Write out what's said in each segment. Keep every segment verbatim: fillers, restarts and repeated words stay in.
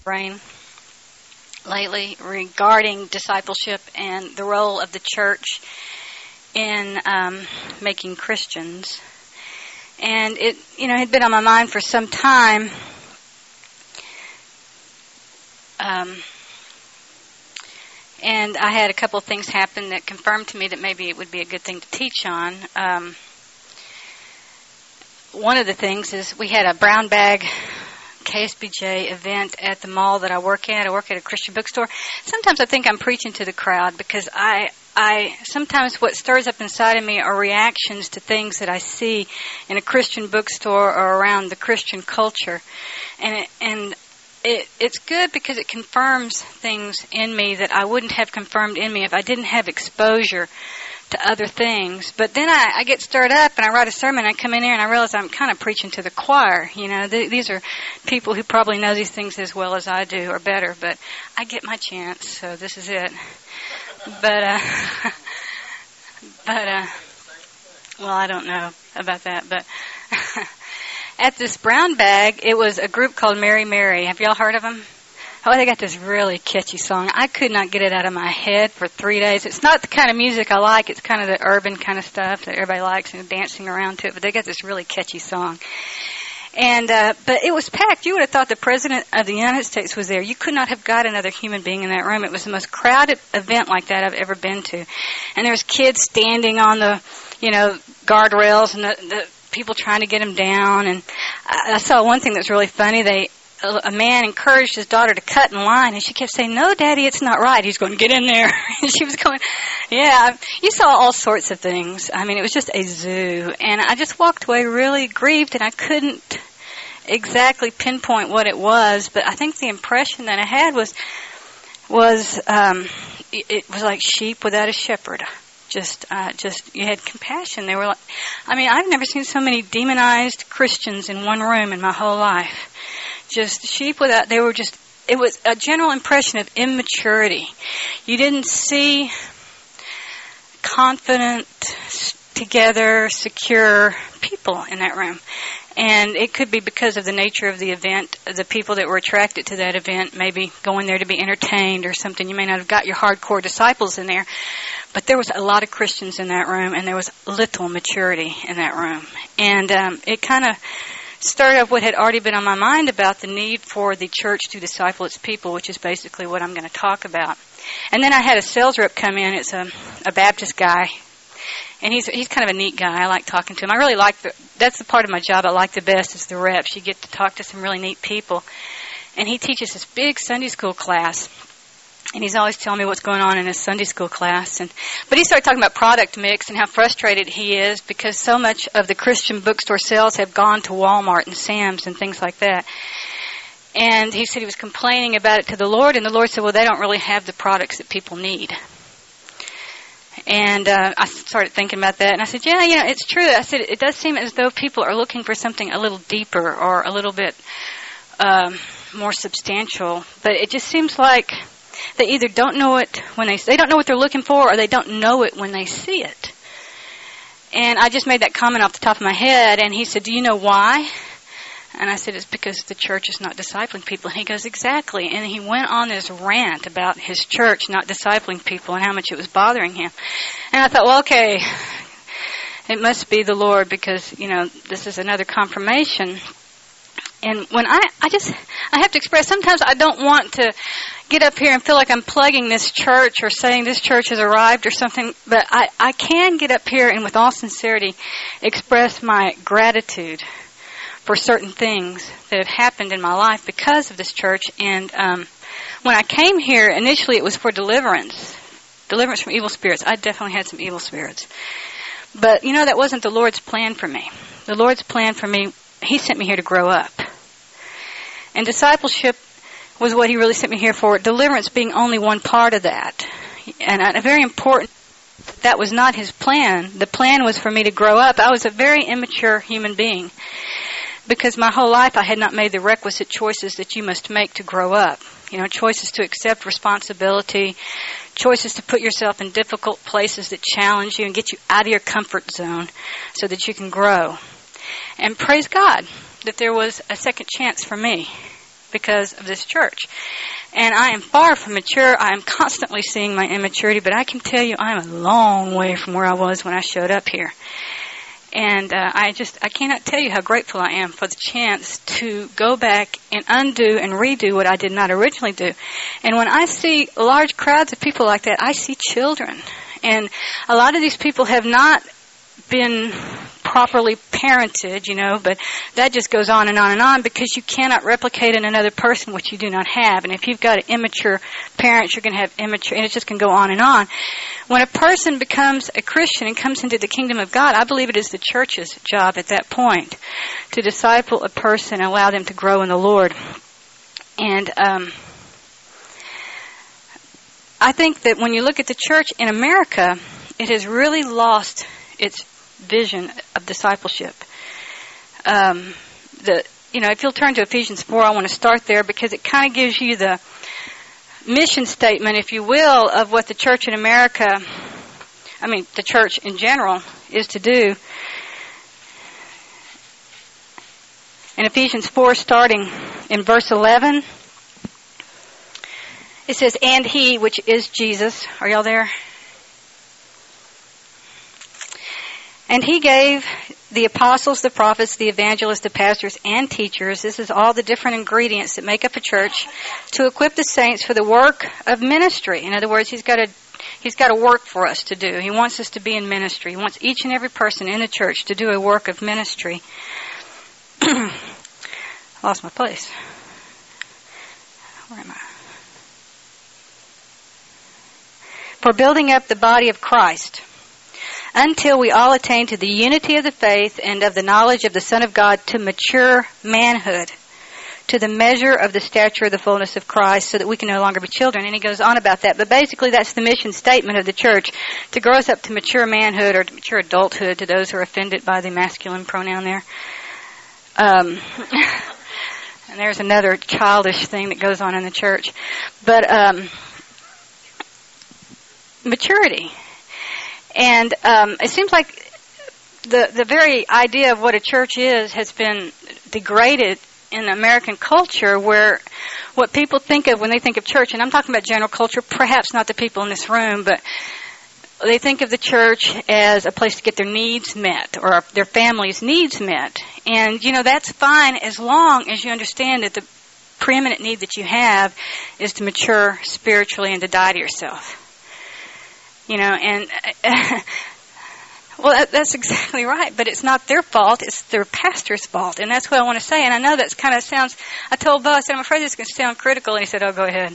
brain lately regarding discipleship and the role of the church in um, making Christians. And it, you know, had been on my mind for some time. Um, and I had a couple of things happen that confirmed to me that maybe it would be a good thing to teach on. Um, one of the things is we had a brown bag K S B J event at the mall that I work at. I work at a Christian bookstore. Sometimes I think I'm preaching to the crowd because I, I sometimes what stirs up inside of me are reactions to things that I see in a Christian bookstore or around the Christian culture, and it, and it, it's good because it confirms things in me that I wouldn't have confirmed in me if I didn't have exposure to other things. But then I, I get stirred up and I write a sermon. I come in here and I realize I'm kind of preaching to the choir. You know, th- these are people who probably know these things as well as I do or better. But I get my chance, so this is it. But uh, but uh, well, I don't know about that. But at this brown bag, it was a group called Mary Mary. Have y'all heard of them? Oh, they got this really catchy song. I could not get it out of my head for three days. It's not the kind of music I like. It's kind of the urban kind of stuff that everybody likes and dancing around to it. But they got this really catchy song. And uh, but it was packed. You would have thought the President of the United States was there. You could not have got another human being in that room. It was the most crowded event like that I've ever been to. And there was kids standing on the, you know, guardrails and the, the people trying to get them down. And I, I saw one thing that's really funny. They A man encouraged his daughter to cut in line, and she kept saying, "No, Daddy, it's not right." He's going, "Get in there." And she was going, yeah, you saw all sorts of things. I mean, it was just a zoo. And I just walked away really grieved, and I couldn't exactly pinpoint what it was, but I think the impression that I had was, was um, it, it was like sheep without a shepherd. Just, uh, just, you had compassion. They were like, I mean, I've never seen so many demonized Christians in one room in my whole life. Just sheep without, they were just, it was a general impression of immaturity. You didn't see confident, together, secure people in that room. And it could be because of the nature of the event, the people that were attracted to that event, maybe going there to be entertained or something. You may not have got your hardcore disciples in there, but there was a lot of Christians in that room, and there was little maturity in that room. And um, it kind of stirred up what had already been on my mind about the need for the church to disciple its people, which is basically what I'm going to talk about. And then I had a sales rep come in. It's a, a Baptist guy, and he's he's kind of a neat guy. I like talking to him. I really like the, that's the part of my job I like the best is the reps. You get to talk to some really neat people. And he teaches this big Sunday school class. And he's always telling me what's going on in his Sunday school class. And but he started talking about product mix and how frustrated he is because so much of the Christian bookstore sales have gone to Walmart and Sam's and things like that. And he said he was complaining about it to the Lord, and the Lord said, well, they don't really have the products that people need. And uh, I started thinking about that, and I said, yeah, you know, it's true. I said, it does seem as though people are looking for something a little deeper or a little bit um, more substantial, but it just seems like they either don't know it when they they don't know what they're looking for, or they don't know it when they see it. And I just made that comment off the top of my head, and he said, do you know why? And I said, it's because the church is not discipling people. And he goes, exactly. And he went on this rant about his church not discipling people and how much it was bothering him. And I thought, well, okay, it must be the Lord because, you know, this is another confirmation. And when I, I just, I have to express, sometimes I don't want to get up here and feel like I'm plugging this church or saying this church has arrived or something, but I, I can get up here and with all sincerity express my gratitude for certain things that have happened in my life because of this church. And um, when I came here, initially it was for deliverance, deliverance from evil spirits. I definitely had some evil spirits. But, you know, that wasn't the Lord's plan for me. The Lord's plan for me, He sent me here to grow up. And discipleship was what He really sent me here for, deliverance being only one part of that. And a very important, that was not His plan. The plan was for me to grow up. I was a very immature human being because my whole life I had not made the requisite choices that you must make to grow up. You know, choices to accept responsibility, choices to put yourself in difficult places that challenge you and get you out of your comfort zone so that you can grow. And praise God that there was a second chance for me because of this church. And I am far from mature. I am constantly seeing my immaturity, but I can tell you I'm a long way from where I was when I showed up here. And uh, I just, I cannot tell you how grateful I am for the chance to go back and undo and redo what I did not originally do. And when I see large crowds of people like that, I see children. And a lot of these people have not been properly parented, you know, but that just goes on and on and on because you cannot replicate in another person what you do not have. And if you've got an immature parent, you're going to have immature, and it just can go on and on. When a person becomes a Christian and comes into the kingdom of God, I believe it is the church's job at that point to disciple a person and allow them to grow in the Lord. And um, I think that when you look at the church in America, it has really lost its vision of discipleship. Um, the you know, if you'll turn to Ephesians four, I want to start there because it kind of gives you the mission statement, if you will, of what the church in America, I mean, the church in general, is to do. In Ephesians four, starting in verse eleven, it says, "And he," which is Jesus. Are y'all there? "And he gave the apostles, the prophets, the evangelists, the pastors, and teachers," this is all the different ingredients that make up a church, "to equip the saints for the work of ministry." In other words, he's got a he's got a work for us to do. He wants us to be in ministry. He wants each and every person in the church to do a work of ministry. Lost my place. Where am I? "For building up the body of Christ, until we all attain to the unity of the faith and of the knowledge of the Son of God, to mature manhood, to the measure of the stature of the fullness of Christ, so that we can no longer be children." And he goes on about that. But basically that's the mission statement of the church, to grow us up to mature manhood, or to mature adulthood, to those who are offended by the masculine pronoun there. Um, and there's another childish thing that goes on in the church. But um, maturity. And um, it seems like the the very idea of what a church is has been degraded in American culture, where what people think of when they think of church, and I'm talking about general culture, perhaps not the people in this room, but they think of the church as a place to get their needs met or their family's needs met. And, you know, that's fine as long as you understand that the preeminent need that you have is to mature spiritually and to die to yourself. You know, and, uh, well, that, that's exactly right, but it's not their fault, it's their pastor's fault, and that's what I want to say. And I know that kind of sounds, I told Bo, I said, I'm afraid this is going to sound critical, and he said, oh, go ahead.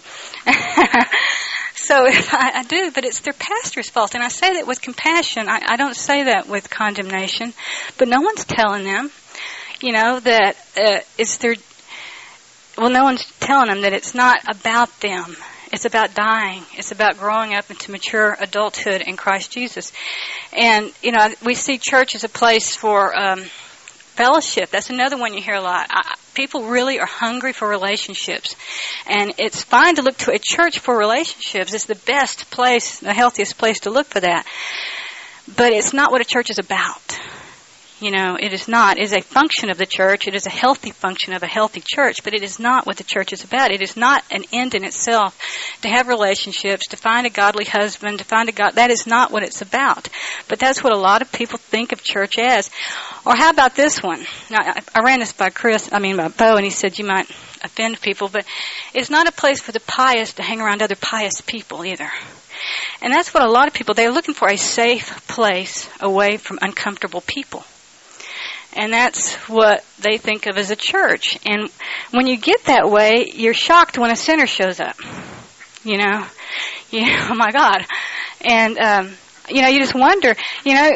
So if I, I do, but it's their pastor's fault, and I say that with compassion. I, I don't say that with condemnation, but no one's telling them, you know, that uh, it's their, well, no one's telling them that it's not about them. It's about dying. It's about growing up into mature adulthood in Christ Jesus. And, you know, we see church as a place for um, fellowship. That's another one you hear a lot. I, people really are hungry for relationships. And it's fine to look to a church for relationships. It's the best place, the healthiest place to look for that. But it's not what a church is about. You know, it is not. It is a function of the church. It is a healthy function of a healthy church, but it is not what the church is about. It is not an end in itself to have relationships, to find a godly husband, to find a God. That is not what it's about. But that's what a lot of people think of church as. Or how about this one? Now, I, I ran this by Chris, I mean by Bo, and he said you might offend people, but it's not a place for the pious to hang around other pious people either. And that's what a lot of people, they're looking for a safe place away from uncomfortable people. And that's what they think of as a church. And when you get that way, you're shocked when a sinner shows up. You know, you, oh my God. And, um, you know, you just wonder, you know,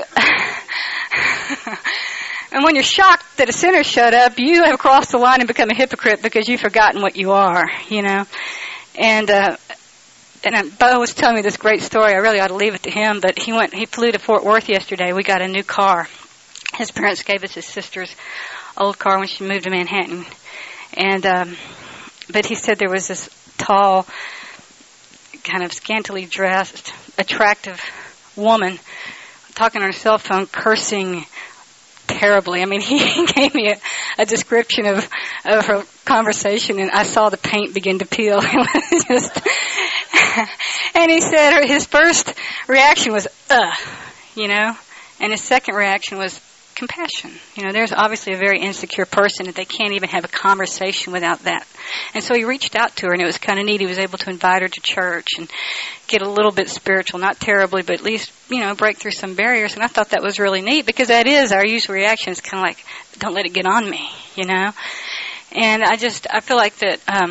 and when you're shocked that a sinner showed up, you have crossed the line and become a hypocrite because you've forgotten what you are, you know. And, uh, and Bo was telling me this great story. I really ought to leave it to him, but he went, he flew to Fort Worth yesterday. We got a new car. His parents gave us his sister's old car when she moved to Manhattan. And, um, but he said there was this tall, kind of scantily dressed, attractive woman talking on her cell phone, cursing terribly. I mean, he gave me a, a description of, of her conversation, and I saw the paint begin to peel. It was just, and he said his first reaction was, "Ugh," you know, and his second reaction was compassion. You know, there's obviously a very insecure person that they can't even have a conversation without that. And so he reached out to her, and it was kind of neat. He was able to invite her to church and get a little bit spiritual, not terribly, but at least, you know, break through some barriers. And I thought that was really neat, because that is our usual reaction. It's kind of like, don't let it get on me, you know. And I just, I feel like that, um,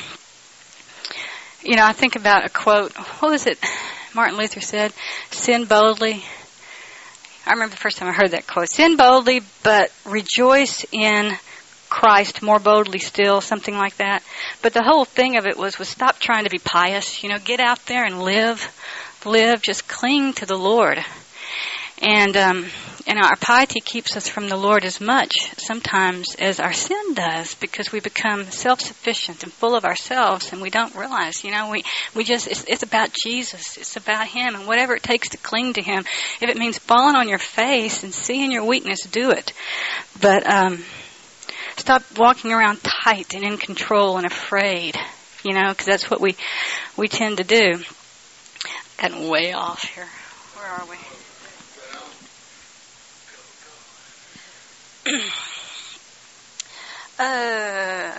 you know, I think about a quote. What was it Martin Luther said? Sin boldly. I remember the first time I heard that quote. Sin boldly, but rejoice in Christ more boldly still, something like that. But the whole thing of it was, was stop trying to be pious. You know, get out there and live. Live. Just cling to the Lord. And, um, and our piety keeps us from the Lord as much sometimes as our sin does, because we become self-sufficient and full of ourselves, and we don't realize, you know, we, we just, it's, it's about Jesus. It's about Him, and whatever it takes to cling to Him. If it means falling on your face and seeing your weakness, do it. But, um, stop walking around tight and in control and afraid, you know, because that's what we, we tend to do. Gotten way off here. Where are we? uh,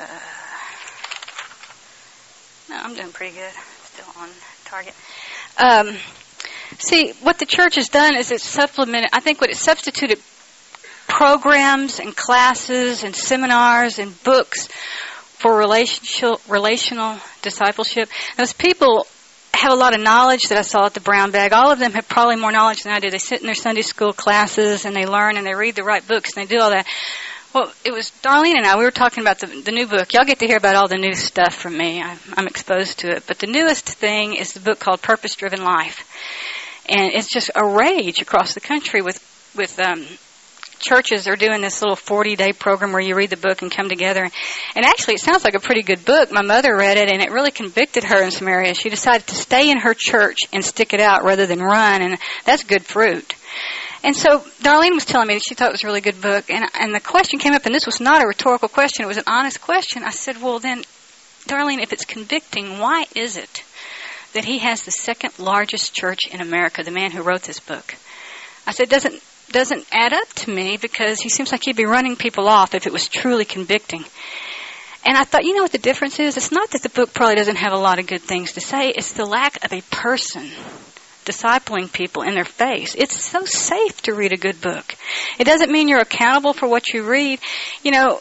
no, I'm doing pretty good. Still on target. Um, see, what the church has done is it's supplemented, I think what it substituted programs and classes and seminars and books for relational, relational discipleship. Those people have a lot of knowledge that I saw at the Brown Bag. All of them have probably more knowledge than I do. They sit in their Sunday school classes and they learn and they read the right books and they do all that. Well, it was Darlene and I, we were talking about the, the new book. Y'all get to hear about all the new stuff from me. I'm, I'm exposed to it. But the newest thing is the book called Purpose Driven Life. And it's just a rage across the country with, with, um, churches are doing this little forty-day program where you read the book and come together. And actually, it sounds like a pretty good book. My mother read it, and it really convicted her in some areas. She decided to stay in her church and stick it out rather than run, and that's good fruit. And so Darlene was telling me that she thought it was a really good book, and, and the question came up, and this was not a rhetorical question. It was an honest question. I said, well, then, Darlene, if it's convicting, why is it that he has the second largest church in America, the man who wrote this book? I said, doesn't doesn't add up to me, because he seems like he'd be running people off if it was truly convicting. And I thought, you know what the difference is? It's not that the book probably doesn't have a lot of good things to say. It's the lack of a person discipling people in their face. It's so safe to read a good book. It doesn't mean you're accountable for what you read. You know,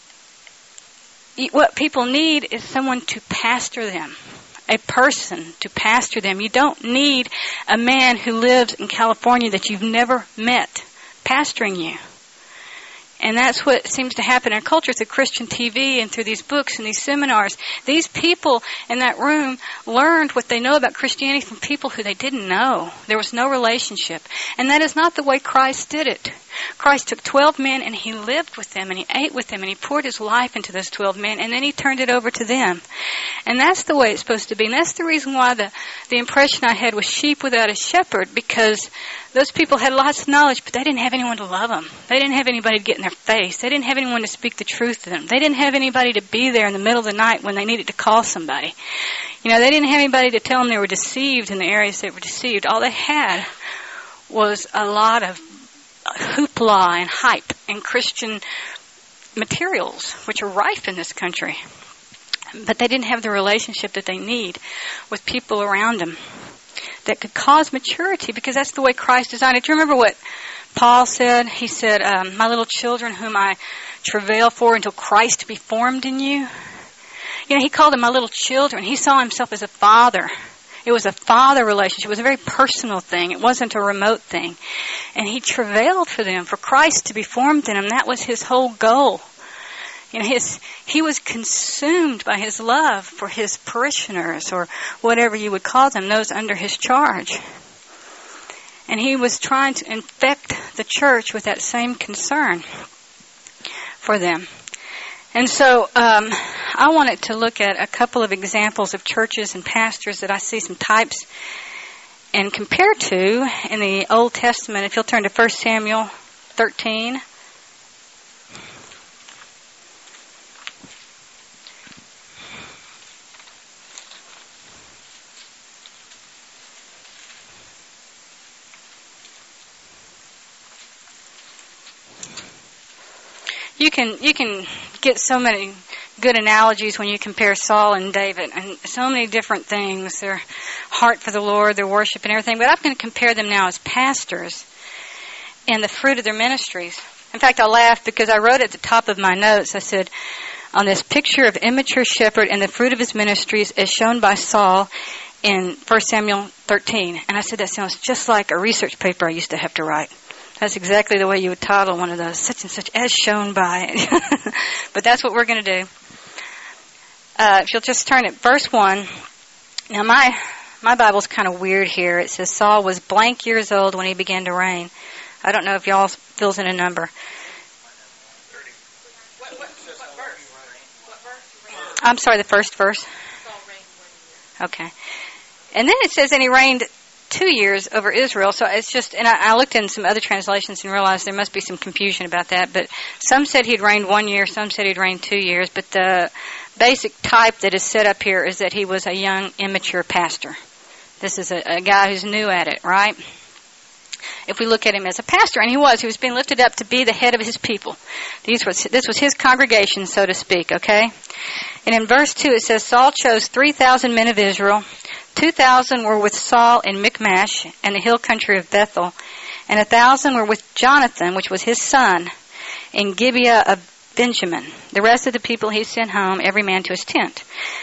what people need is someone to pastor them. A person to pastor them. You don't need a man who lives in California that you've never met pastoring you. And that's what seems to happen in our culture through Christian T V and through these books and these seminars. These people in that room learned what they know about Christianity from people who they didn't know. There was no relationship. And that is not the way Christ did it. Christ took twelve men and He lived with them and He ate with them and He poured His life into those twelve men, and then He turned it over to them. And that's the way it's supposed to be. And that's the reason why the, the impression I had was sheep without a shepherd, because those people had lots of knowledge, but they didn't have anyone to love them. They didn't have anybody to get in their face. They didn't have anyone to speak the truth to them. They didn't have anybody to be there in the middle of the night when they needed to call somebody. You know, they didn't have anybody to tell them they were deceived in the areas they were deceived. All they had was a lot of hoopla and hype and Christian materials, which are rife in this country. But they didn't have the relationship that they need with people around them that could cause maturity, because that's the way Christ designed it. Do you remember what Paul said? He said, um, my little children whom I travail for until Christ be formed in you. You know, he called them my little children. He saw himself as a father. It was a father relationship. It was a very personal thing. It wasn't a remote thing. And he travailed for them, for Christ to be formed in them. That was his whole goal. You know, his, he was consumed by his love for his parishioners, or whatever you would call them, those under his charge. And he was trying to infect the church with that same concern for them. And so um, I wanted to look at a couple of examples of churches and pastors that I see some types and compare to in the Old Testament. If you'll turn to First Samuel thirteen. you can you can get so many good analogies when you compare Saul and David, and so many different things. Their heart for the Lord, their worship and everything. But I'm going to compare them now as pastors and the fruit of their ministries. In fact, I laughed because I wrote at the top of my notes, I said, on this picture of immature shepherd and the fruit of his ministries as shown by Saul in First Samuel thirteen. And I said, that sounds just like a research paper I used to have to write. That's exactly the way you would title one of those, such and such as shown by. But that's what we're going to do. Uh, if you'll just turn it, verse one. Now my my Bible's kind of weird here. It says Saul was blank years old when he began to reign. I don't know if y'all fills in a number. I'm sorry, the first verse. Okay. And then it says, and he reigned two years over Israel. So it's just, and I, I looked in some other translations and realized there must be some confusion about that. But some said he'd reigned one year, some said he'd reigned two years. But the basic type that is set up here is that he was a young, immature pastor. This is a, a guy who's new at it, right? If we look at him as a pastor, and he was, he was being lifted up to be the head of his people. These was, this was his congregation, so to speak, okay? And in verse two it says, Saul chose three thousand men of Israel. two thousand were with Saul in Michmash and the hill country of Bethel. And one thousand were with Jonathan, which was his son, in Gibeah of Benjamin. The rest of the people he sent home, every man to his tent.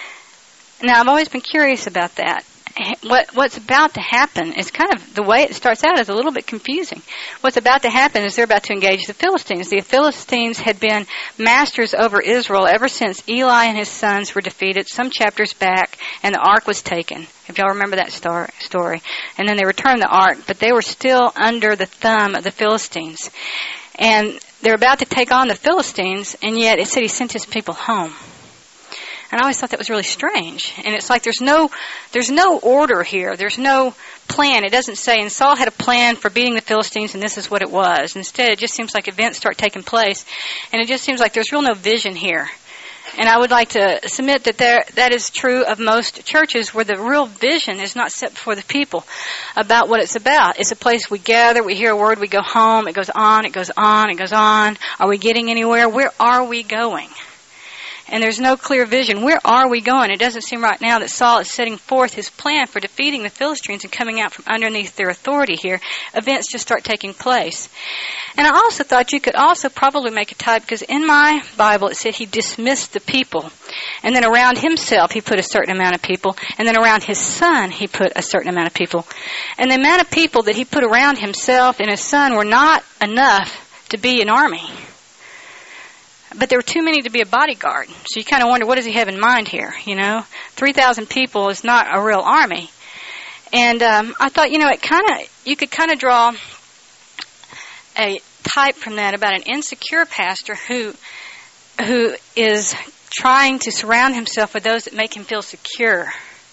Now, I've always been curious about that. What what's about to happen is kind of, the way it starts out is a little bit confusing. What's about to happen is they're about to engage the Philistines. The Philistines had been masters over Israel ever since Eli and his sons were defeated some chapters back, and the ark was taken, if y'all remember that story. And then they returned the ark, but they were still under the thumb of the Philistines. And they're about to take on the Philistines, and yet it said he sent his people home. And I always thought that was really strange. And it's like there's no there's no order here. There's no plan. It doesn't say, and Saul had a plan for beating the Philistines, and this is what it was. Instead, it just seems like events start taking place, and it just seems like there's real no vision here. And I would like to submit that there, that is true of most churches, where the real vision is not set before the people about what it's about. It's a place we gather, we hear a word, we go home, it goes on, it goes on, it goes on. Are we getting anywhere? Where are we going? And there's no clear vision. Where are we going? It doesn't seem right now that Saul is setting forth his plan for defeating the Philistines and coming out from underneath their authority here. Events just start taking place. And I also thought you could also probably make a type, because in my Bible it said he dismissed the people. And then around himself he put a certain amount of people. And then around his son he put a certain amount of people. And the amount of people that he put around himself and his son were not enough to be an army. But there were too many to be a bodyguard. So you kind of wonder, what does he have in mind here, you know? three thousand people is not a real army. And um, I thought, you know, it kind of, you could kind of draw a type from that about an insecure pastor who who is trying to surround himself with those that make him feel secure.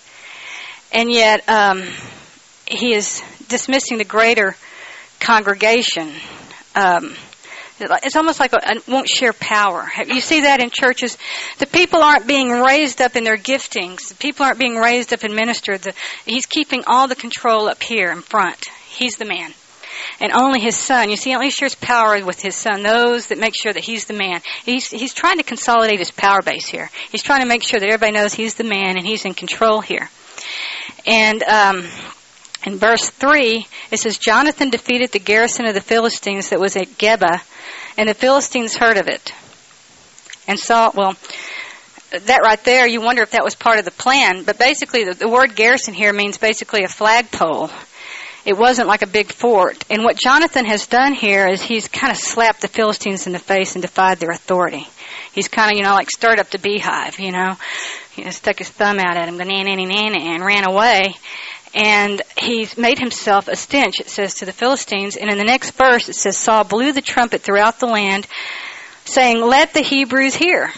And yet um, he is dismissing the greater congregation. Um It's almost like a, a won't share power. You see that in churches. The people aren't being raised up in their giftings. The people aren't being raised up and ministered. The, he's keeping all the control up here in front. He's the man. And only his son. You see, he only shares power with his son. Those that make sure that he's the man. He's, he's trying to consolidate his power base here. He's trying to make sure that everybody knows he's the man and he's in control here. And um, in verse three, it says, Jonathan defeated the garrison of the Philistines that was at Geba, and the Philistines heard of it. And Saul, well, that right there, you wonder if that was part of the plan. But basically, the, the word garrison here means basically a flagpole. It wasn't like a big fort. And what Jonathan has done here is he's kind of slapped the Philistines in the face and defied their authority. He's kind of, you know, like stirred up the beehive, you know. You know, stuck his thumb out at him, and ran away. And he's made himself a stench, it says, to the Philistines. And in the next verse, it says, Saul blew the trumpet throughout the land, saying, let the Hebrews hear.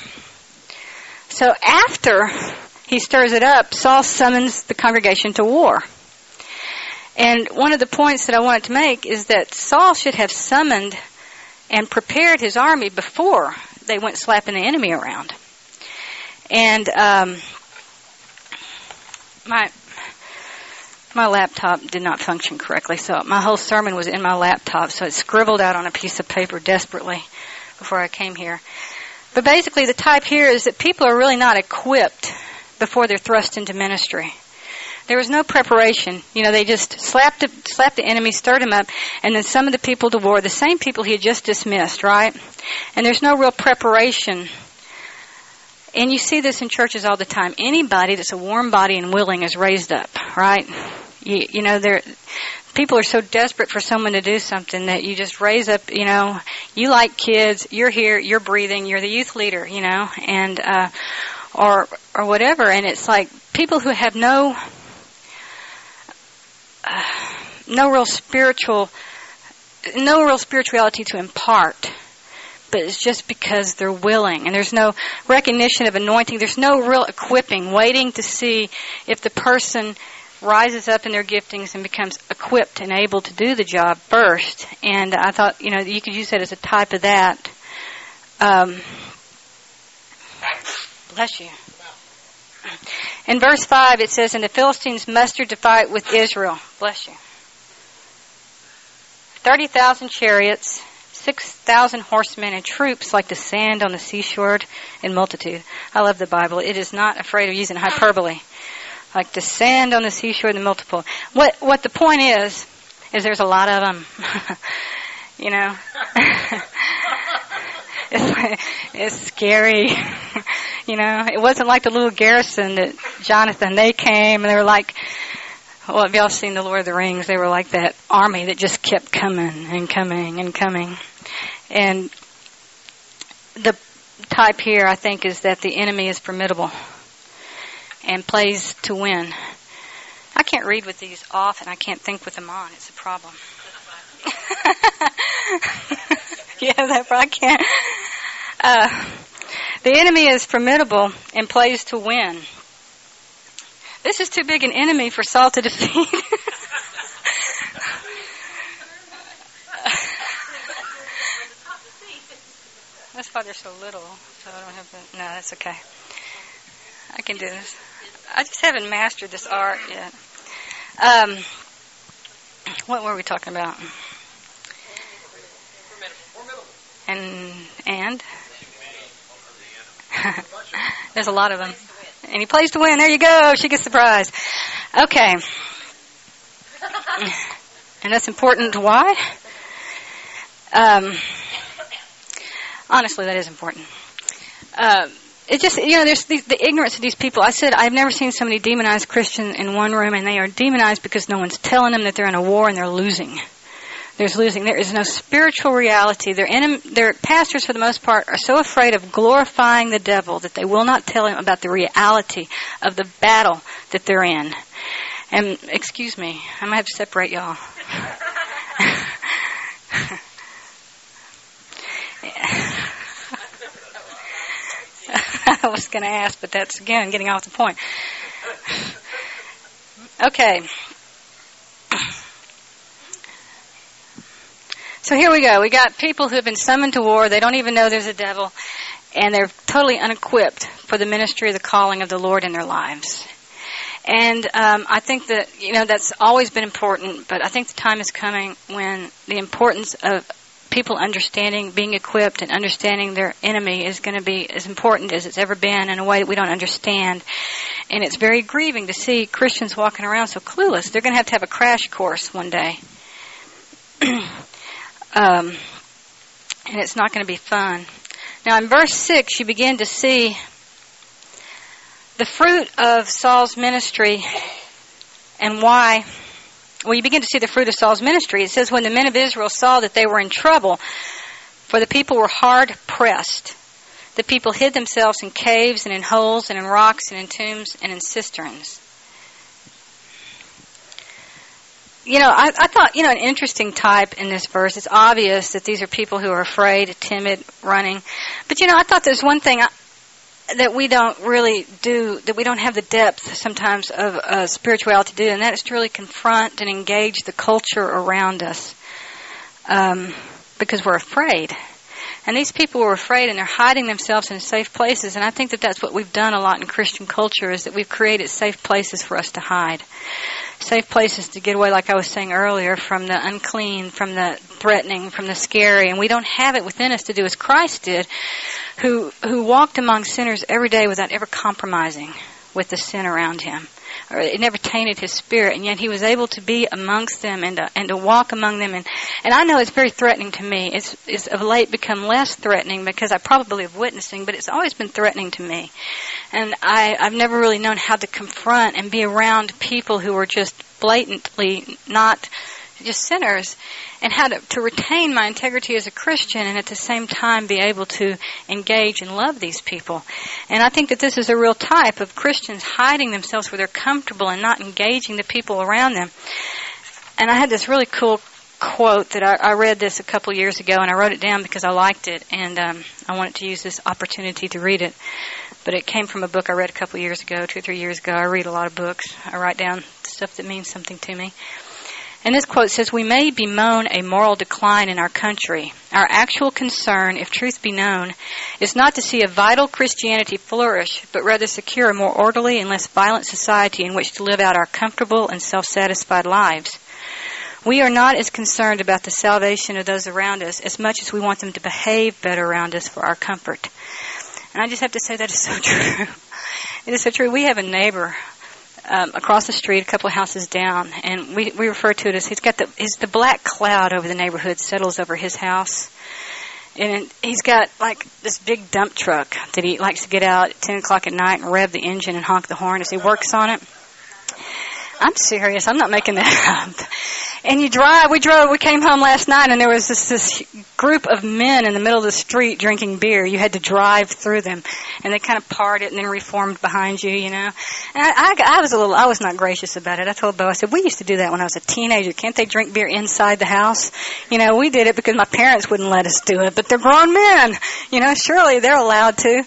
So after he stirs it up, Saul summons the congregation to war. And one of the points that I wanted to make is that Saul should have summoned and prepared his army before they went slapping the enemy around. And um, my... My laptop did not function correctly, so my whole sermon was in my laptop, so it scribbled out on a piece of paper desperately before I came here. But basically the type here is that people are really not equipped before they're thrust into ministry. There was no preparation. You know, they just slapped the, slapped the enemy, stirred him up, and then summoned the people to war, the same people he had just dismissed, right? And there's no real preparation. And you see this in churches all the time. Anybody that's a warm body and willing is raised up, right? You, you know, they're... People are so desperate for someone to do something that you just raise up, you know, you like kids, you're here, you're breathing, you're the youth leader, you know, and, uh, or, or whatever. And it's like people who have no, uh, no real spiritual, no real spirituality to impart, but it's just because they're willing. And there's no recognition of anointing. There's no real equipping, waiting to see if the person rises up in their giftings and becomes equipped and able to do the job first. And I thought, you know, you could use that as a type of that. Um, bless you. In verse five, it says, "And the Philistines mustered to fight with Israel." Bless you. thirty thousand chariots, six thousand horsemen, and troops like the sand on the seashore in multitude. I love the Bible. It is not afraid of using hyperbole. Like the sand on the seashore, the multiple. What what the point is, is there's a lot of them. You know? it's, it's scary. You know? It wasn't like the little garrison that Jonathan, they came and they were like, well, have y'all seen The Lord of the Rings? They were like that army that just kept coming and coming and coming. And the type here, I think, is that the enemy is formidable and plays to win. I can't read with these off, and I can't think with them on. It's a problem. Yeah, that I can't. Uh, the enemy is formidable and plays to win. This is too big an enemy for Saul to defeat. That's why they're so little. So I don't have to. No, that's okay. I can do this. I just haven't mastered this art yet. Um, what were we talking about? And and there's a lot of them. And he plays to win. There you go. She gets the prize. Okay. And that's important. Why? Um, honestly, that is important. Um, It just, you know, there's the, the ignorance of these people. I said, I've never seen so many demonized Christians in one room, and they are demonized because no one's telling them that they're in a war and they're losing. There's losing. There is no spiritual reality. Their, enem- their pastors, for the most part, are so afraid of glorifying the devil that they will not tell him about the reality of the battle that they're in. And, excuse me, I'm going to have to separate y'all. I was going to ask, but that's, again, getting off the point. Okay. So here we go. We got people who have been summoned to war. They don't even know there's a devil, and they're totally unequipped for the ministry, the calling of the Lord in their lives. And um, I think that, you know, that's always been important, but I think the time is coming when the importance of people understanding, being equipped, and understanding their enemy is going to be as important as it's ever been in a way that we don't understand. And it's very grieving to see Christians walking around so clueless. They're going to have to have a crash course one day. um, and it's not going to be fun. Now, in verse six, you begin to see the fruit of Saul's ministry and why. Well, you begin to see the fruit of Saul's ministry. It says, when the men of Israel saw that they were in trouble, for the people were hard pressed, the people hid themselves in caves and in holes and in rocks and in tombs and in cisterns. You know, I, I thought, you know, an interesting type in this verse. It's obvious that these are people who are afraid, timid, running. But, you know, I thought there's one thing I, that we don't really do, that we don't have the depth sometimes of uh, spirituality to do, and that is to really confront and engage the culture around us um, because we're afraid. And these people were afraid, and they're hiding themselves in safe places. And I think that that's what we've done a lot in Christian culture, is that we've created safe places for us to hide. Safe places to get away, like I was saying earlier, from the unclean, from the threatening, from the scary. And we don't have it within us to do as Christ did, who who walked among sinners every day without ever compromising with the sin around him. Or it never tainted his spirit, and yet he was able to be amongst them and to, and to walk among them. And, and I know it's very threatening to me. It's, it's of late become less threatening because I probably have witnessing, but it's always been threatening to me. And I, I've never really known how to confront and be around people who are just blatantly not just sinners, and how to, to retain my integrity as a Christian and at the same time be able to engage and love these people. And I think that this is a real type of Christians hiding themselves where they're comfortable and not engaging the people around them. And I had this really cool quote that I, I read this a couple years ago, and I wrote it down because I liked it, and um, I wanted to use this opportunity to read it. But it came from a book I read a couple years ago, two or three years ago. I read a lot of books. I write down stuff that means something to me. And this quote says, "We may bemoan a moral decline in our country. Our actual concern, if truth be known, is not to see a vital Christianity flourish, but rather secure a more orderly and less violent society in which to live out our comfortable and self-satisfied lives. We are not as concerned about the salvation of those around us as much as we want them to behave better around us for our comfort." And I just have to say that is so true. It is so true. We have a neighbor Um, across the street, a couple of houses down, and we we refer to it as he's got the he's the black cloud over the neighborhood settles over his house, and he's got like this big dump truck that he likes to get out at ten o'clock at night and rev the engine and honk the horn as he works on it. I'm serious. I'm not making that up. And you drive, we drove, we came home last night, and there was this, this group of men in the middle of the street drinking beer. You had to drive through them, and they kind of parted and then reformed behind you, you know. And I, I, I was a little, I was not gracious about it. I told Bo, I said, we used to do that when I was a teenager. Can't they drink beer inside the house? You know, we did it because my parents wouldn't let us do it, but they're grown men. You know, surely they're allowed to.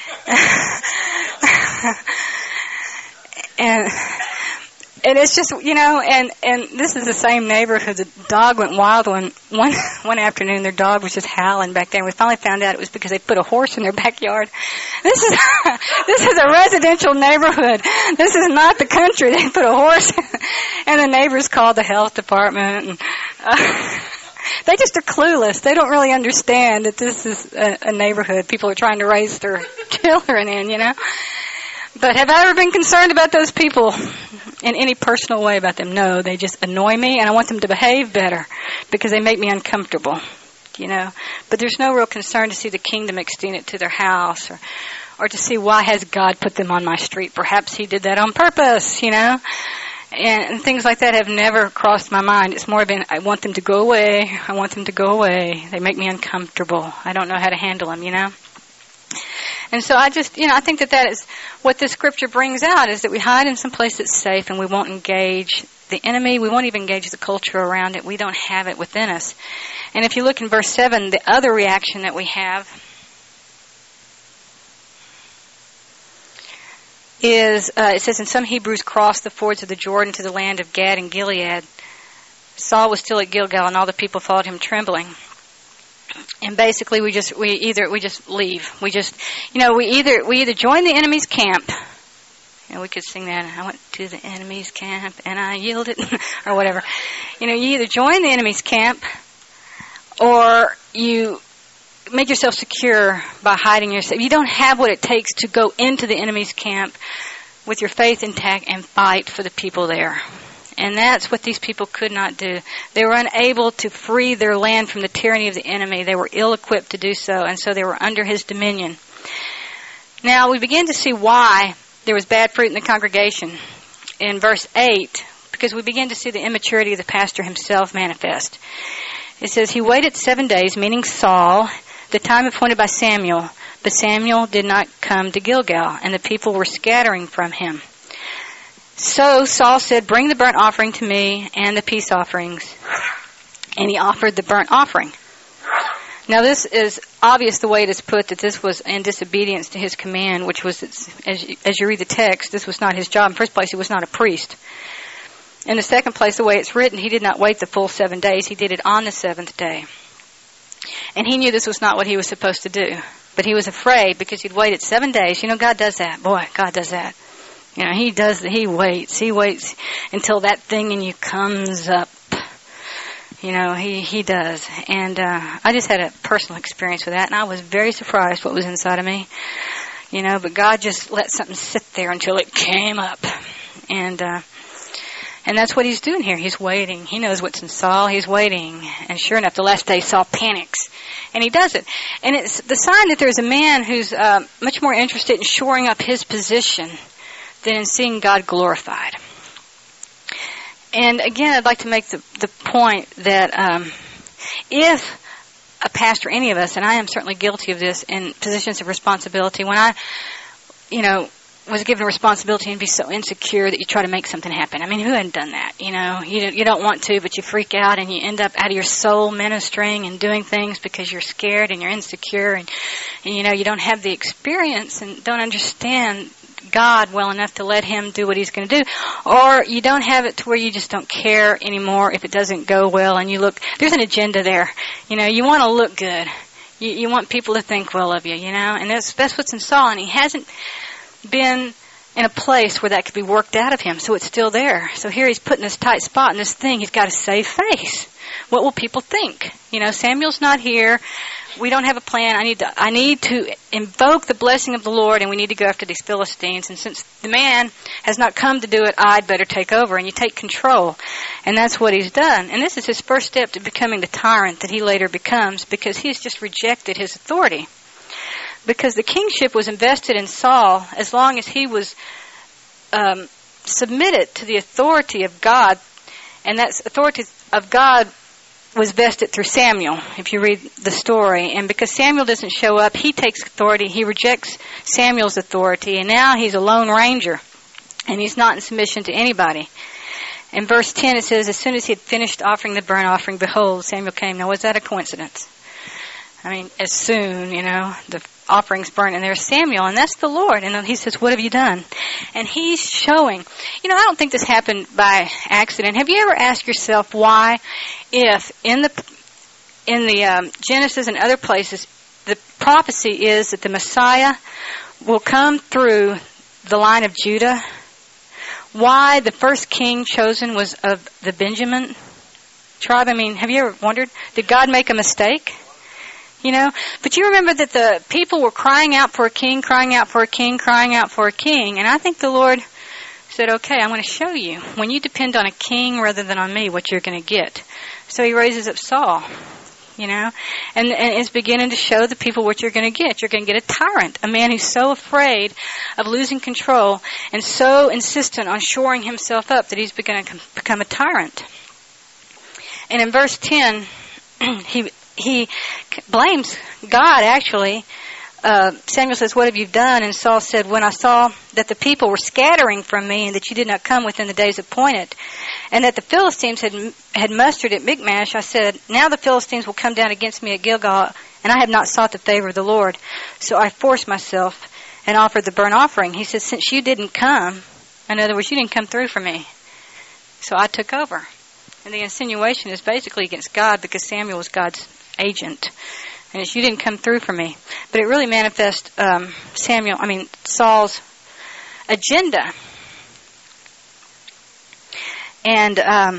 and... And it's just, you know, and, and this is the same neighborhood. The dog went wild one, one, one afternoon. Their dog was just howling back there. And we finally found out it was because they put a horse in their backyard. This is, this is a residential neighborhood. This is not the country. They put a horse in, and the neighbors called the health department. And, uh, they just are clueless. They don't really understand that this is a, a neighborhood people are trying to raise their children in, you know. But have I ever been concerned about those people in any personal way about them? No, they just annoy me, and I want them to behave better because they make me uncomfortable, you know. But there's no real concern to see the kingdom extend it to their house, or, or to see why has God put them on my street. Perhaps he did that on purpose, you know. And, and things like that have never crossed my mind. It's more been, I want them to go away. I want them to go away. They make me uncomfortable. I don't know how to handle them, you know. And so I just, you know, I think that that is what this scripture brings out, is that we hide in some place that's safe and we won't engage the enemy. We won't even engage the culture around it. We don't have it within us. And if you look in verse seven, the other reaction that we have is, uh, it says, and some Hebrews crossed the fords of the Jordan to the land of Gad and Gilead. Saul was still at Gilgal, and all the people followed him trembling. And basically, we just we either we just leave. We just, you know, we either we either join the enemy's camp. You know, we could sing that. I went to the enemy's camp and I yielded, or whatever. You know, you either join the enemy's camp, or you make yourself secure by hiding yourself. You don't have what it takes to go into the enemy's camp with your faith intact and fight for the people there. And that's what these people could not do. They were unable to free their land from the tyranny of the enemy. They were ill-equipped to do so, and so they were under his dominion. Now, we begin to see why there was bad fruit in the congregation in verse eight, because we begin to see the immaturity of the pastor himself manifest. It says, he waited seven days, meaning Saul, the time appointed by Samuel, but Samuel did not come to Gilgal, and the people were scattering from him. So Saul said, bring the burnt offering to me and the peace offerings. And he offered the burnt offering. Now this is obvious the way it is put, that this was in disobedience to his command, which was, as you, as you read the text, this was not his job. In the first place, he was not a priest. In the second place, the way it's written, he did not wait the full seven days. He did it on the seventh day. And he knew this was not what he was supposed to do. But he was afraid because he'd waited seven days. You know, God does that. Boy, God does that. You know, he does, he waits. He waits until that thing in you comes up. You know, he, he does. And uh, I just had a personal experience with that, and I was very surprised what was inside of me. You know, but God just let something sit there until it came up. And uh, and that's what he's doing here. He's waiting. He knows what's in Saul. He's waiting. And sure enough, the last day Saul panics. And he does it. And it's the sign that there's a man who's uh, much more interested in shoring up his position than in seeing God glorified. And again, I'd like to make the, the point that um, if a pastor, any of us, and I am certainly guilty of this in positions of responsibility, when I, you know, was given responsibility and be so insecure that you try to make something happen. I mean, who hadn't done that? You know, you you don't want to, but you freak out and you end up out of your soul ministering and doing things because you're scared and you're insecure and, and you know, you don't have the experience and don't understand God well enough to let him do what he's going to do. Or you don't have it to where you just don't care anymore if it doesn't go well and you look, there's an agenda there. You know, you want to look good. You, you want people to think well of you, you know, and that's, that's what's in Saul, and he hasn't been in a place where that could be worked out of him, so it's still there. So here he's put in this tight spot in this thing. He's got to save face. What will people think? You know, Samuel's not here. We don't have a plan. I need to, I need to invoke the blessing of the Lord, and we need to go after these Philistines. And since the man has not come to do it, I'd better take over. And you take control. And that's what he's done. And this is his first step to becoming the tyrant that he later becomes, because he's just rejected his authority. Because the kingship was invested in Saul as long as he was um, submitted to the authority of God. And that authority of God was vested through Samuel, if you read the story. And because Samuel doesn't show up, he takes authority. He rejects Samuel's authority. And now he's a lone ranger. And he's not in submission to anybody. In verse ten it says, as soon as he had finished offering the burnt offering, behold, Samuel came. Now was that a coincidence? I mean, as soon, you know, the offerings burnt, and there's Samuel, and that's the Lord. And then he says, what have you done? And he's showing, you know, I don't think this happened by accident. Have you ever asked yourself why, if in the in the um, Genesis and other places, the prophecy is that the Messiah will come through the line of Judah, why the first king chosen was of the Benjamin tribe? I mean, have you ever wondered, did God make a mistake? You know, but you remember that the people were crying out for a king, crying out for a king, crying out for a king. And I think the Lord said, okay, I'm going to show you. When you depend on a king rather than on me, what you're going to get. So he raises up Saul, you know, and, and is beginning to show the people what you're going to get. You're going to get a tyrant, a man who's so afraid of losing control and so insistent on shoring himself up that he's beginning to become a tyrant. And in verse ten, he... He blames God, actually. Uh, Samuel says, what have you done? And Saul said, when I saw that the people were scattering from me and that you did not come within the days appointed, and that the Philistines had had mustered at Michmash, I said, now the Philistines will come down against me at Gilgal, and I have not sought the favor of the Lord. So I forced myself and offered the burnt offering. He says, since you didn't come, in other words, you didn't come through for me, so I took over. And the insinuation is basically against God because Samuel was God's agent, and it's, you didn't come through for me. But it really manifests um, Samuel, I mean Saul's agenda. And um,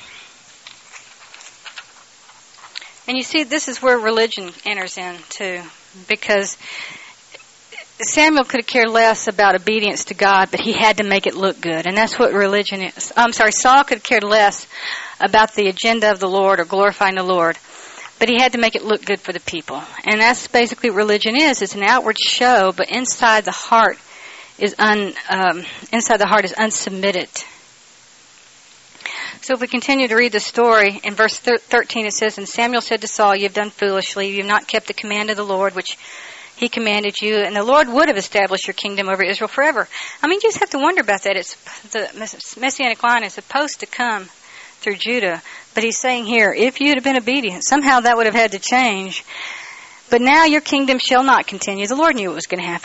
and you see, this is where religion enters in too, because Samuel could have cared less about obedience to God, but he had to make it look good, and that's what religion is. I'm sorry, Saul could have cared less about the agenda of the Lord or glorifying the Lord, but he had to make it look good for the people. And that's basically what religion is. It's an outward show, but inside the heart is un, um, inside the heart is unsubmitted. So if we continue to read the story, in verse thirteen it says, and Samuel said to Saul, you have done foolishly. You have not kept the command of the Lord, which he commanded you, and the Lord would have established your kingdom over Israel forever. I mean, you just have to wonder about that. It's the Messianic line is supposed to come through Judah. But he's saying here, if you'd have been obedient, somehow that would have had to change. But now your kingdom shall not continue. The Lord knew it was going to happen.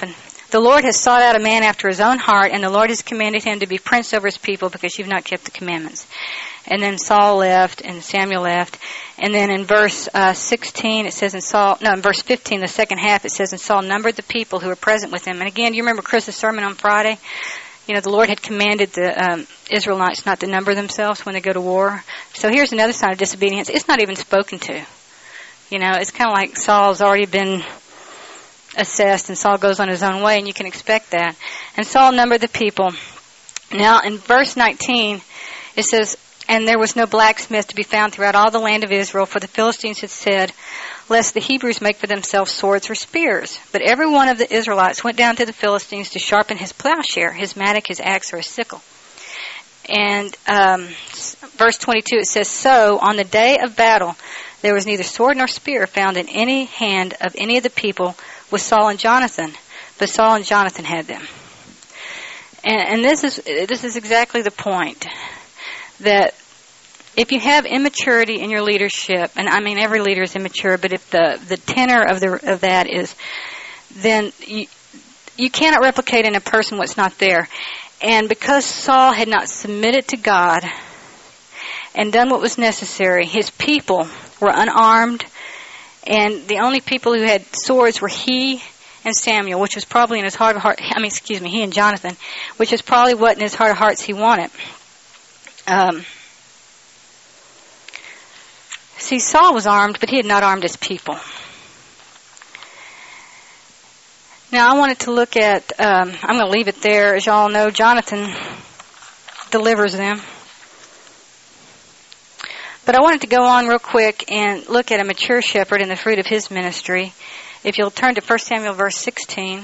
The Lord has sought out a man after his own heart, and the Lord has commanded him to be prince over his people because you've not kept the commandments. And then Saul left, and Samuel left. And then in verse uh, sixteen, it says in Saul, no, in verse fifteen, the second half, it says, and Saul numbered the people who were present with him. And again, you remember Chris's sermon on Friday? You know, the Lord had commanded the um, Israelites not to number themselves when they go to war. So here's another sign of disobedience. It's not even spoken to. You know, it's kind of like Saul's already been assessed, and Saul goes on his own way, and you can expect that. And Saul numbered the people. Now, in verse nineteen, it says, and there was no blacksmith to be found throughout all the land of Israel, for the Philistines had said, lest the Hebrews make for themselves swords or spears. But every one of the Israelites went down to the Philistines to sharpen his plowshare, his mattock, his axe, or his sickle. And um, verse twenty-two, it says, so on the day of battle, there was neither sword nor spear found in any hand of any of the people with Saul and Jonathan, but Saul and Jonathan had them. And, and this is this is exactly the point, that if you have immaturity in your leadership, and I mean every leader is immature, but if the, the tenor of the of that is, then you, you cannot replicate in a person what's not there. And because Saul had not submitted to God and done what was necessary, his people were unarmed, and the only people who had swords were he and Samuel, which was probably in his heart of heart. I mean, excuse me, he and Jonathan, which is probably what in his heart of hearts he wanted. Um, see, Saul was armed, but he had not armed his people. Now, I wanted to look at, um, I'm going to leave it there. As y'all know, Jonathan delivers them. But I wanted to go on real quick and look at a mature shepherd and the fruit of his ministry. If you'll turn to First Samuel verse sixteen.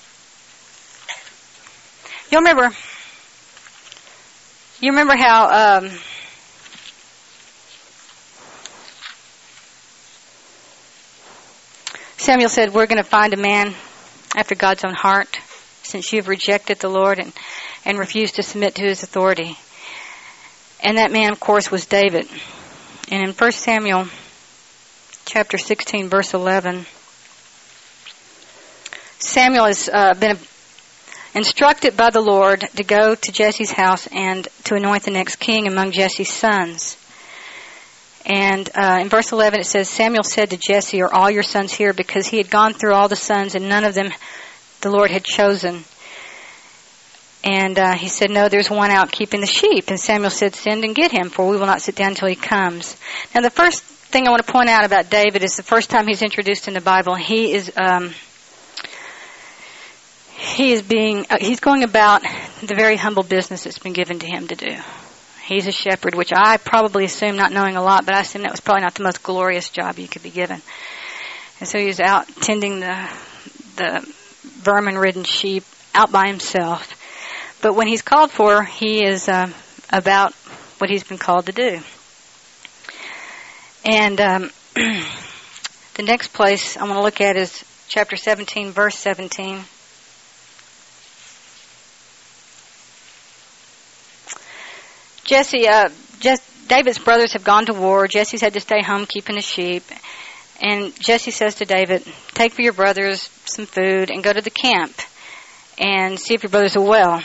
You'll remember, you remember how um, Samuel said, we're going to find a man after God's own heart, since you've rejected the Lord and, and refused to submit to his authority. And that man, of course, was David. And in First Samuel chapter sixteen, verse eleven, Samuel has uh, been instructed by the Lord to go to Jesse's house and to anoint the next king among Jesse's sons. And uh, in verse eleven it says, Samuel said to Jesse, are all your sons here? Because he had gone through all the sons, and none of them the Lord had chosen. And uh, he said, no, there's one out keeping the sheep. And Samuel said, send and get him, for we will not sit down until he comes. Now, the first thing I want to point out about David is the first time he's introduced in the Bible, he is um, he is being uh, he's going about the very humble business that's been given to him to do. He's a shepherd, which I probably assume, not knowing a lot, but I assume that was probably not the most glorious job you could be given. And so he was out tending the the vermin-ridden sheep out by himself. But when he's called for, he is uh, about what he's been called to do. And um, the next place I want to look at is chapter seventeen, verse seventeen. Jesse, uh, just, David's brothers have gone to war. Jesse's had to stay home keeping the sheep. And Jesse says to David, take for your brothers some food and go to the camp and see if your brothers are well.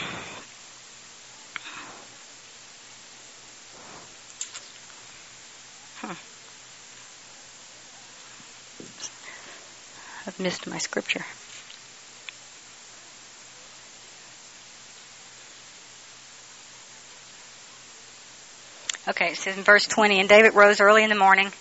Huh. I've missed my scripture. Okay, it says in verse twenty, and David rose early in the morning,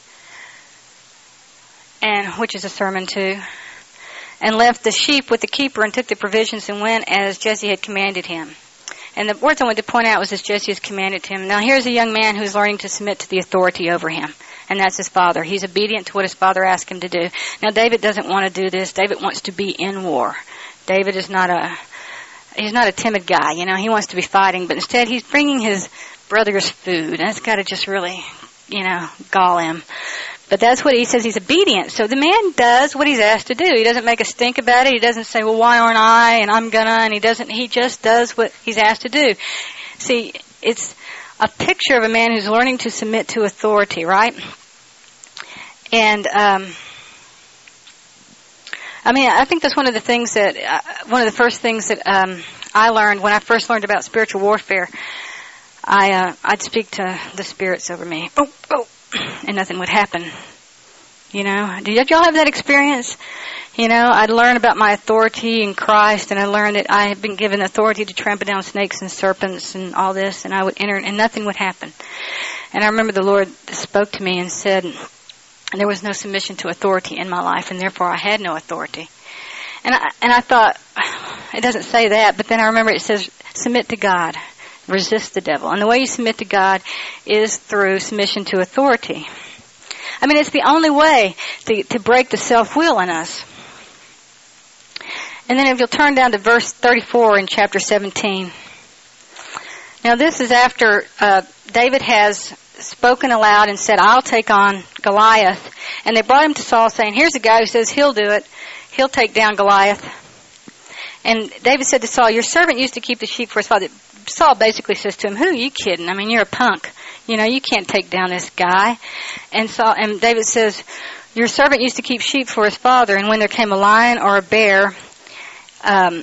and which is a sermon too, and left the sheep with the keeper and took the provisions and went as Jesse had commanded him. And the words I wanted to point out was as Jesse has commanded him. Now here's a young man who's learning to submit to the authority over him, and that's his father. He's obedient to what his father asked him to do. Now David doesn't want to do this. David wants to be in war. David is not a he's not a timid guy, you know. He wants to be fighting, but instead he's bringing his brother's food. That's got to just really, you know, gall him. But that's what he says. He's obedient. So the man does what he's asked to do. He doesn't make a stink about it. He doesn't say, well, why aren't I? And I'm gonna. And he doesn't. He just does what he's asked to do. See, it's a picture of a man who's learning to submit to authority, right? And um, I mean, I think that's one of the things that, uh, one of the first things that um, I learned when I first learned about spiritual warfare. I, uh, I'd speak to the spirits over me, oh, oh, and nothing would happen. You know, did y'all have that experience? You know, I'd learn about my authority in Christ, and I learned that I had been given authority to trample down snakes and serpents and all this, and I would enter, and nothing would happen. And I remember the Lord spoke to me and said, there was no submission to authority in my life, and therefore I had no authority. And I, and I thought, it doesn't say that, but then I remember it says, submit to God, resist the devil. And the way you submit to God is through submission to authority. I mean, it's the only way to, to break the self-will in us. And then if you'll turn down to verse thirty-four in chapter seventeen. Now this is after uh, David has spoken aloud and said, I'll take on Goliath. And they brought him to Saul saying, here's a guy who says he'll do it. He'll take down Goliath. And David said to Saul, your servant used to keep the sheep for his father. Saul basically says to him, who are you kidding? I mean, you're a punk. You know, you can't take down this guy. And Saul, and David says, your servant used to keep sheep for his father, and when there came a lion or a bear um,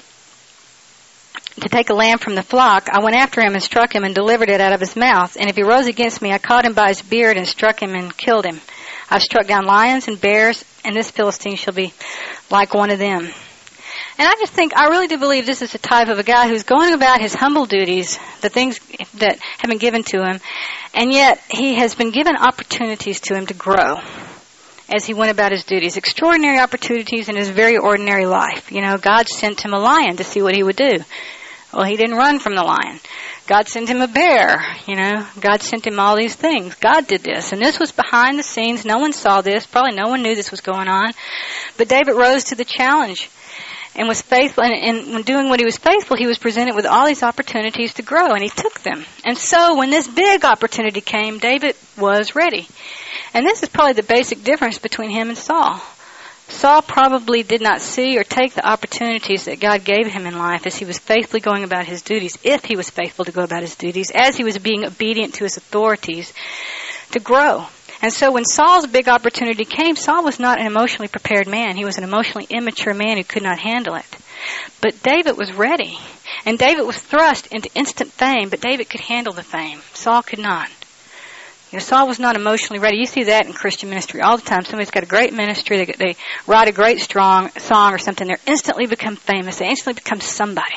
to take a lamb from the flock, I went after him and struck him and delivered it out of his mouth. And if he rose against me, I caught him by his beard and struck him and killed him. I've struck down lions and bears, and this Philistine shall be like one of them. And I just think, I really do believe this is the type of a guy who's going about his humble duties, the things that have been given to him, and yet he has been given opportunities to him to grow as he went about his duties. Extraordinary opportunities in his very ordinary life. You know, God sent him a lion to see what he would do. Well, he didn't run from the lion. God sent him a bear. You know, God sent him all these things. God did this. And this was behind the scenes. No one saw this. Probably no one knew this was going on. But David rose to the challenge and was faithful, and, and when doing what he was faithful, he was presented with all these opportunities to grow, and he took them. And so when this big opportunity came, David was ready. And this is probably the basic difference between him and Saul. Saul probably did not see or take the opportunities that God gave him in life as he was faithfully going about his duties, if he was faithful to go about his duties, as he was being obedient to his authorities, to grow. And so when Saul's big opportunity came, Saul was not an emotionally prepared man. He was an emotionally immature man who could not handle it. But David was ready. And David was thrust into instant fame, but David could handle the fame. Saul could not. You know, Saul was not emotionally ready. You see that in Christian ministry all the time. Somebody's got a great ministry, they, they write a great strong song or something, they instantly become famous. They instantly become somebody.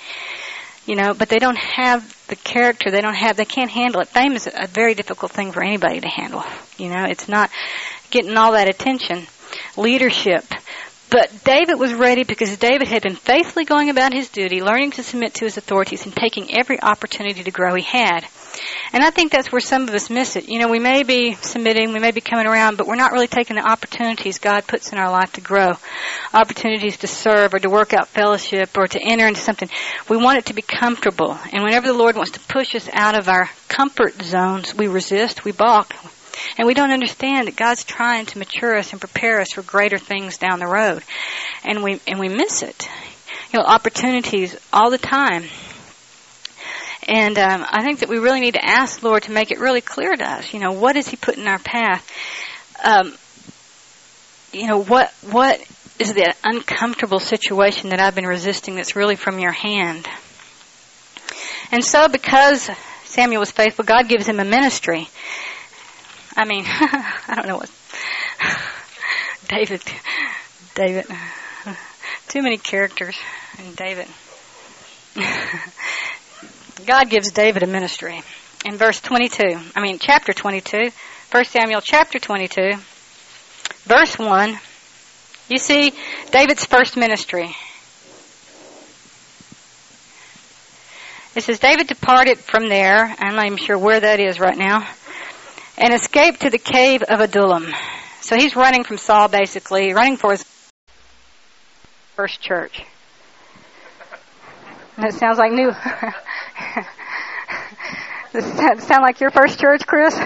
You know, but they don't have the character. They don't have, they can't handle it. Fame is a very difficult thing for anybody to handle. You know, it's not getting all that attention. Leadership. But David was ready because David had been faithfully going about his duty, learning to submit to his authorities, and taking every opportunity to grow he had. And I think that's where some of us miss it. You know, we may be submitting, we may be coming around, but we're not really taking the opportunities God puts in our life to grow. Opportunities to serve or to work out fellowship or to enter into something. We want it to be comfortable. And whenever the Lord wants to push us out of our comfort zones, we resist, we balk. And we don't understand that God's trying to mature us and prepare us for greater things down the road. And we and we miss it. You know, opportunities all the time. And um, I think that we really need to ask the Lord to make it really clear to us, you know, what does He put in our path? Um, you know, what what is the uncomfortable situation that I've been resisting that's really from your hand? And so because Samuel was faithful, God gives him a ministry. I mean, I don't know what. David, David, too many characters in David. God gives David a ministry. In verse twenty-two, I mean chapter twenty-two, First Samuel chapter twenty-two, verse one, you see David's first ministry. It says, David departed from there, I'm not even sure where that is right now, and escaped to the cave of Adullam. So he's running from Saul, basically, running for his first church. That sounds like new. Does that sound like your first church, Chris?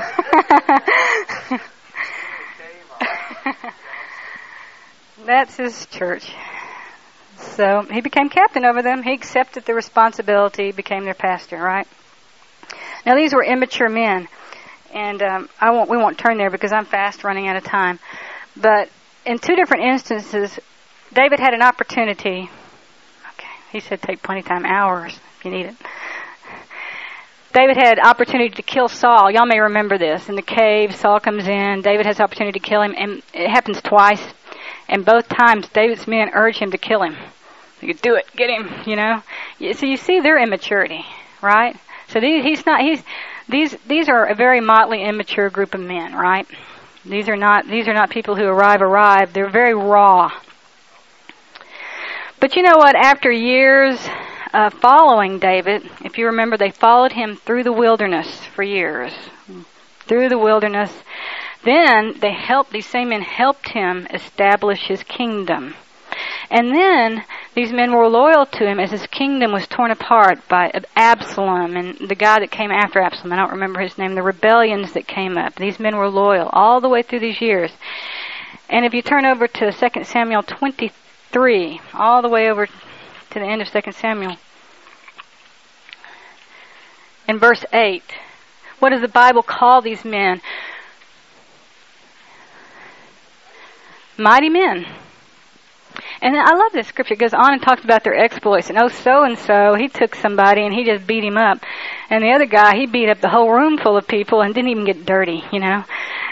That's his church. So he became captain over them. He accepted the responsibility, became their pastor, right? Now these were immature men. And um, I won't. We won't turn there because I'm fast running out of time. But in two different instances, David had an opportunity. Okay, he said take plenty of time, hours if you need it. David had opportunity to kill Saul. Y'all may remember this. In the cave, Saul comes in. David has opportunity to kill him, and it happens twice. And both times, David's men urge him to kill him. You could do it, get him. You know. So you see their immaturity, right? So these, he's not. He's these. These are a very motley, immature group of men, right? These are not. These are not people who arrive. Arrive. They're very raw. But you know what? After years uh, following David, if you remember, they followed him through the wilderness for years. Through the wilderness. Then they helped, these same men helped him establish his kingdom. And then these men were loyal to him as his kingdom was torn apart by Absalom and the guy that came after Absalom. I don't remember his name. The rebellions that came up. These men were loyal all the way through these years. And if you turn over to Second Samuel twenty-three, all the way over to the end of Second Samuel, in verse eight, what does the Bible call these men? Mighty men. And I love this scripture. It goes on and talks about their exploits. And oh, so-and-so, he took somebody and he just beat him up. And the other guy, he beat up the whole room full of people and didn't even get dirty, you know.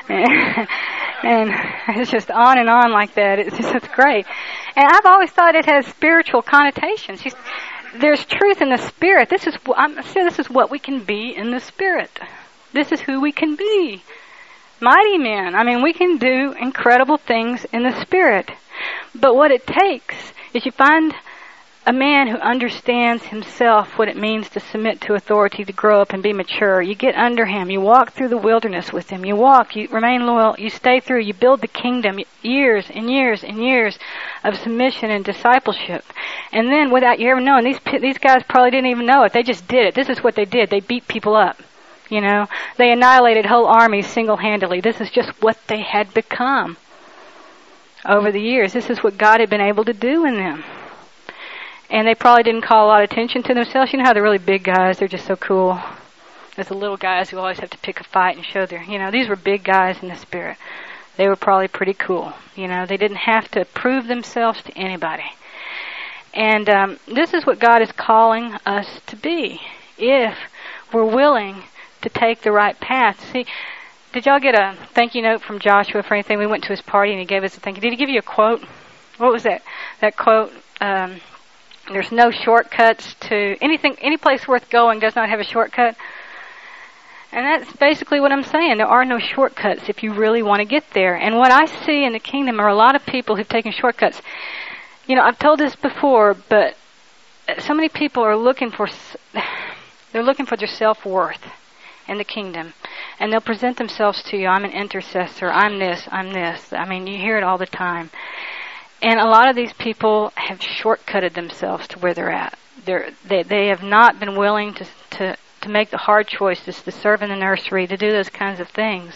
And it's just on and on like that. It's just it's great. And I've always thought it has spiritual connotations. There's truth in the Spirit. This is, I'm saying this is what we can be in the Spirit. This is who we can be. Mighty men. I mean, we can do incredible things in the Spirit. But what it takes is you find a man who understands himself what it means to submit to authority, to grow up and be mature. You get under him. You walk through the wilderness with him. You walk. You remain loyal. You stay through. You build the kingdom. Years and years and years of submission and discipleship. And then without you ever knowing, these these guys probably didn't even know it. They just did it. This is what they did. They beat people up. You know, they annihilated whole armies single-handedly. This is just what they had become over the years. This is what God had been able to do in them. And they probably didn't call a lot of attention to themselves. You know how the really big guys, they're just so cool. There's the little guys who always have to pick a fight and show their, you know, these were big guys in the Spirit. They were probably pretty cool. You know, they didn't have to prove themselves to anybody. And um, this is what God is calling us to be, if we're willing to take the right path. See, did y'all get a thank you note from Joshua for anything? We went to his party and he gave us a thank you. Did he give you a quote? What was that? That quote, um, there's no shortcuts to anything, any place worth going does not have a shortcut. And that's basically what I'm saying. There are no shortcuts if you really want to get there. And what I see in the kingdom are a lot of people who've taken shortcuts. You know, I've told this before, but so many people are looking for, they're looking for their self-worth in the kingdom. And they'll present themselves to you. I'm an intercessor. I'm this. I'm this. I mean, you hear it all the time. And a lot of these people have shortcutted themselves to where they're at. They're, they they have not been willing to, to, to make the hard choices, to serve in the nursery, to do those kinds of things.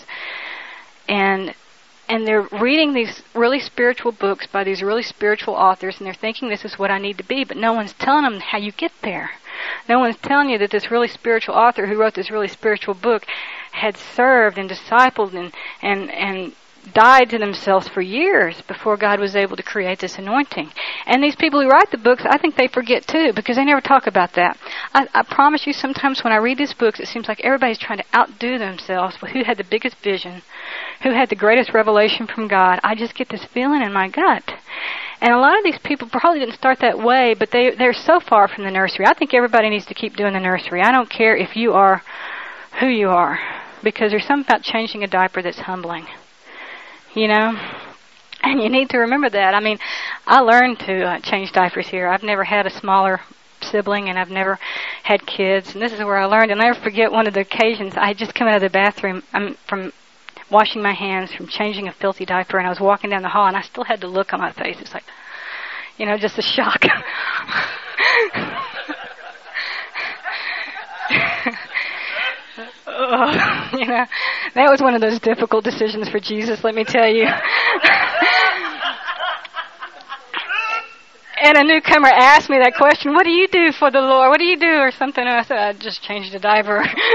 And and they're reading these really spiritual books by these really spiritual authors, and they're thinking this is what I need to be, but no one's telling them how you get there. No one's telling you that this really spiritual author who wrote this really spiritual book had served and discipled and, and, and died to themselves for years before God was able to create this anointing. And these people who write the books, I think they forget too, because they never talk about that. I, I promise you, sometimes when I read these books, it seems like everybody's trying to outdo themselves with who had the biggest vision, who had the greatest revelation from God. I just get this feeling in my gut. And a lot of these people probably didn't start that way, but they, they're so far from the nursery. I think everybody needs to keep doing the nursery. I don't care if you are who you are, because there's something about changing a diaper that's humbling. You know? And you need to remember that. I mean, I learned to uh, change diapers here. I've never had a smaller sibling, and I've never had kids. And this is where I learned. And I never forget one of the occasions. I had just come out of the bathroom um, from washing my hands, from changing a filthy diaper, and I was walking down the hall, and I still had the look on my face. It's like, you know, just a shock. Oh, you know, that was one of those difficult decisions for Jesus, let me tell you. And a newcomer asked me that question, what do you do for the Lord? What do you do? Or something. And I said, I just changed a diaper.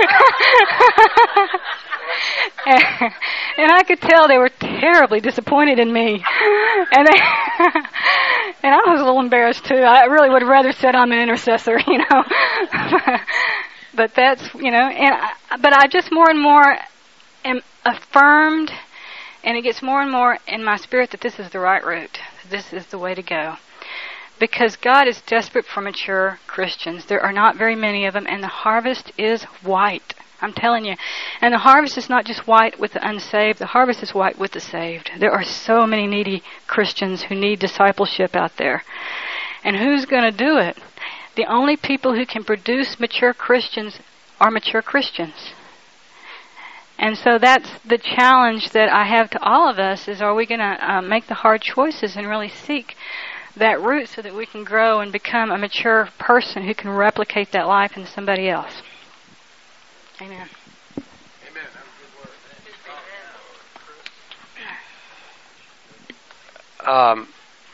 and, and I could tell they were terribly disappointed in me. And they, And I was a little embarrassed too. I really would have rather said I'm an intercessor, you know. But that's, you know, and I, but I just more and more am affirmed, and it gets more and more in my spirit that this is the right route. This is the way to go. Because God is desperate for mature Christians. There are not very many of them, and the harvest is white. I'm telling you. And the harvest is not just white with the unsaved. The harvest is white with the saved. There are so many needy Christians who need discipleship out there. And who's going to do it? The only people who can produce mature Christians are mature Christians. And so that's the challenge that I have to all of us, is are we going to uh, make the hard choices and really seek that root so that we can grow and become a mature person who can replicate that life in somebody else. Amen. Amen. That was a good word. Um,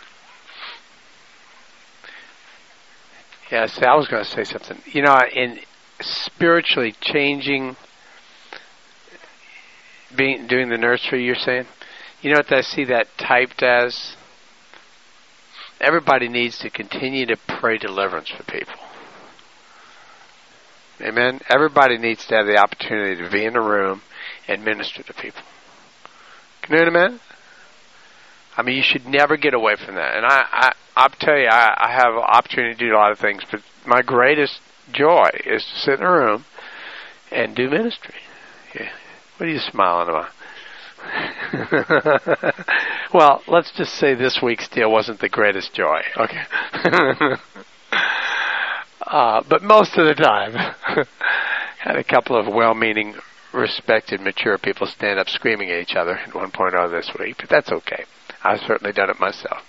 yeah, see, I was going to say something. You know, in spiritually changing, being doing the nursery, you're saying? You know what I see that typed as? Everybody needs to continue to pray deliverance for people. Amen? Everybody needs to have the opportunity to be in a room and minister to people. Can you hear amen? I mean, you should never get away from that. And I, I, I'll tell you, I, I have an opportunity to do a lot of things, but my greatest joy is to sit in a room and do ministry. Yeah. What are you smiling about? Well, let's just say this week's deal wasn't the greatest joy. Okay. uh, but most of the time, had a couple of well-meaning, respected, mature people stand up screaming at each other at one point or other this week. But that's okay. I've certainly done it myself.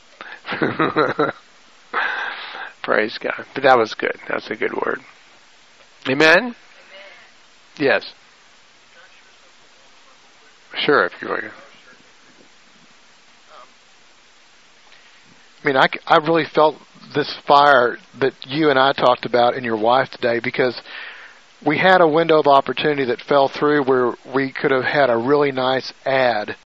Praise God. But that was good. That's a good word. Amen? Amen. Yes. Sure, if you were. I mean, I, I really felt this fire that you and I talked about and your wife today, because we had a window of opportunity that fell through where we could have had a really nice ad